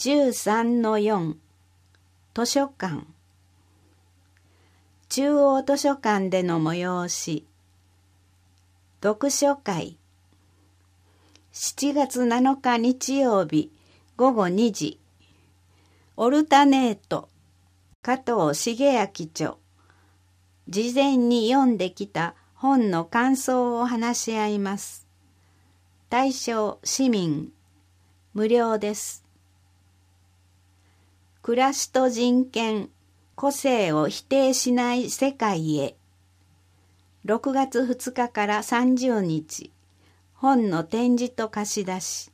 13-4 図書館。中央図書館での催し。読書会。7月7日日曜日午後2時。オルタネート。加藤茂明著。事前に読んできた本の感想を話し合います。対象市民。無料です。暮らしと人権、個性を否定しない世界へ。6月2日から30日、本の展示と貸し出し。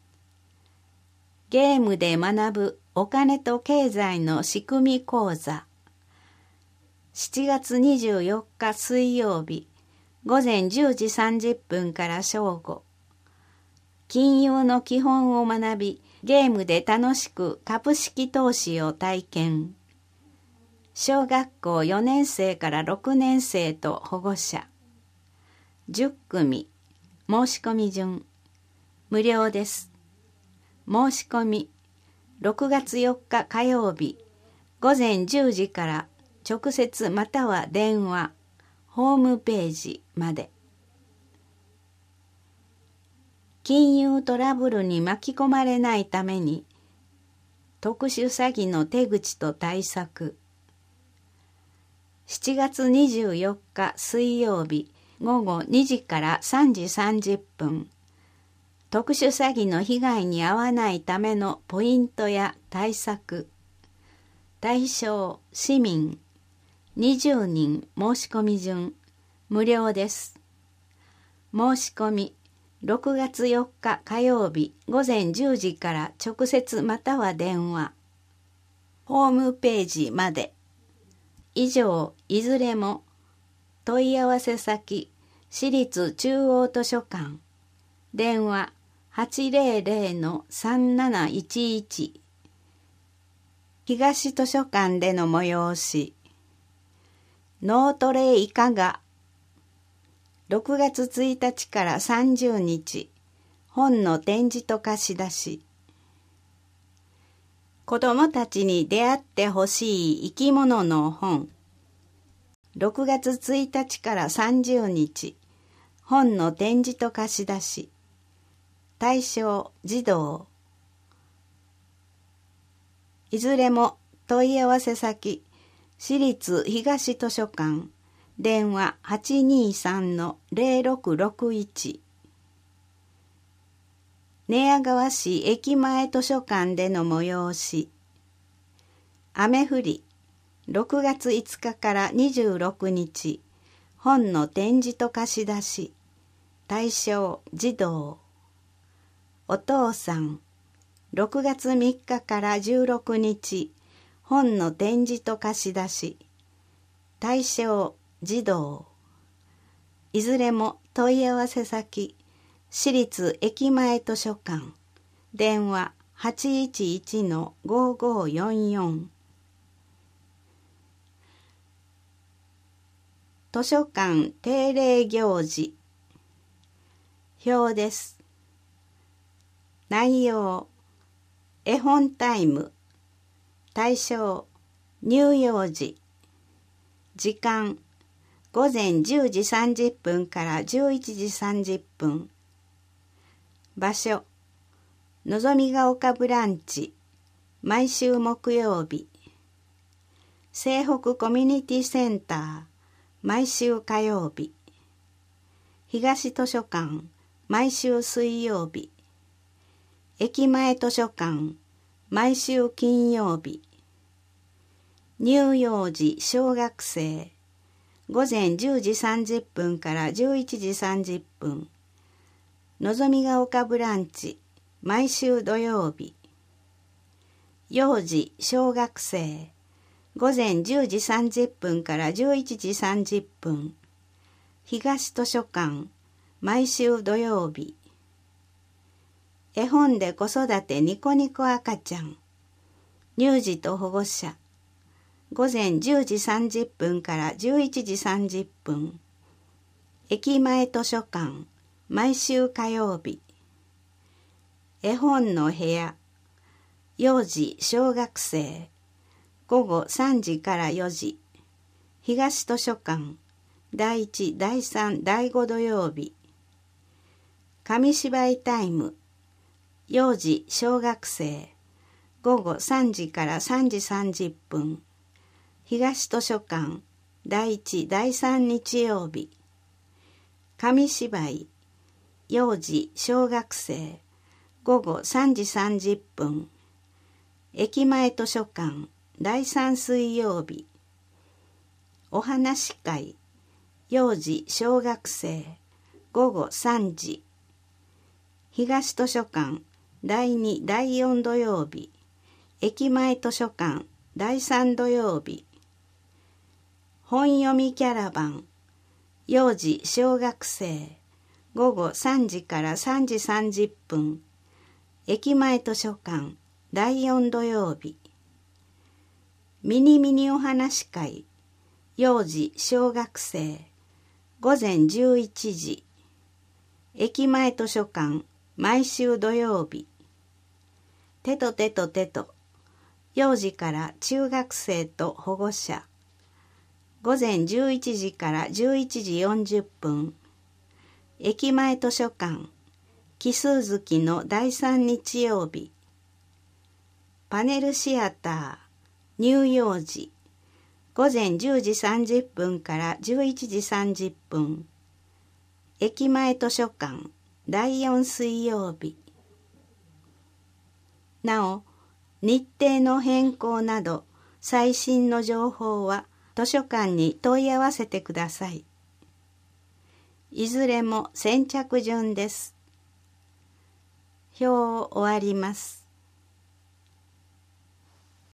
ゲームで学ぶお金と経済の仕組み講座。7月24日水曜日、午前10時30分から正午。金融の基本を学び、ゲームで楽しく株式投資を体験。小学校4年生から6年生と保護者。10組。申し込み順。無料です。申し込み。6月4日火曜日。午前10時から直接または電話。ホームページまで。金融トラブルに巻き込まれないために、特殊詐欺の手口と対策。7月24日水曜日午後2時から3時30分。特殊詐欺の被害に遭わないためのポイントや対策。対象市民。20人申し込み順。無料です。申し込み。6月4日火曜日午前10時から直接または電話。ホームページまで。以上、いずれも問い合わせ先、私立中央図書館。電話 800-3711。東図書館での催し。脳トレいかが。6月1日から30日、本の展示と貸し出し。子どもたちに出会ってほしい生き物の本。6月1日から30日、本の展示と貸し出し。対象児童。いずれも問い合わせ先、私立東図書館。電話 823-0661。寝屋川市駅前図書館での催し。雨降り。6月5日から26日。本の展示と貸し出し。対象児童。お父さん。6月3日から16日。本の展示と貸し出し。対象児童。いずれも問い合わせ先、私立駅前図書館。電話 811-5544。図書館定例行事。表です。内容。絵本タイム。対象。乳幼児。時間。午前10時30分から11時30分。場所。のぞみが丘ブランチ。毎週木曜日。西北コミュニティセンター。毎週火曜日。東図書館。毎週水曜日。駅前図書館。毎週金曜日。乳幼児小学生。午前10時30分から11時30分。のぞみが丘ブランチ。毎週土曜日。幼児小学生。午前10時30分から11時30分。東図書館。毎週土曜日。絵本で子育てニコニコ赤ちゃん。乳児と保護者。午前10時30分から11時30分。駅前図書館。毎週火曜日。絵本の部屋。 幼児小学生午後3時から4時、東図書館第1、第3、第5土曜日。紙芝居タイム、幼児小学生午後3時から3時30分、東図書館第1、第3日曜日。紙芝居、幼児小学生午後3時30分、駅前図書館第3水曜日。お話し会、幼児小学生午後3時。東図書館第2、第4土曜日。駅前図書館第3土曜日。本読みキャラバン、幼児小学生午後3時から3時30分。駅前図書館第4土曜日。ミニミニお話会、幼児小学生午前11時。駅前図書館毎週土曜日。手と手と手と、幼児から中学生と保護者。午前11時から11時40分。駅前図書館奇数月の第3日曜日。パネルシアター乳幼児午前10時30分から11時30分。駅前図書館第4水曜日。なお、日程の変更など最新の情報は図書館に問い合わせてください。いずれも先着順です。表を終わります。